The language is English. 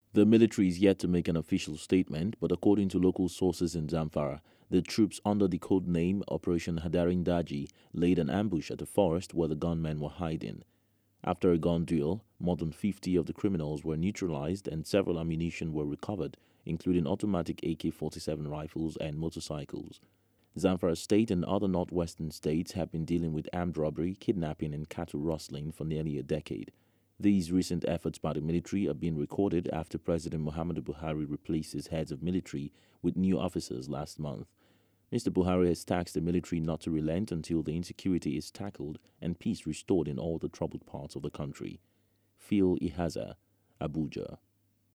The military is yet to make an official statement, but according to local sources in Zamfara, the troops under the code name Operation Hadarin Daji laid an ambush at a forest where the gunmen were hiding. After a gun duel, more than 50 of the criminals were neutralized and several ammunition were recovered, including automatic AK-47 rifles and motorcycles. Zamfara State and other northwestern states have been dealing with armed robbery, kidnapping, and cattle rustling for nearly a decade. These recent efforts by the military are being recorded after President Muhammadu Buhari replaced his heads of military with new officers last month. Mr. Buhari has tasked the military not to relent until the insecurity is tackled and peace restored in all the troubled parts of the country. Phil Ihaza, Abuja.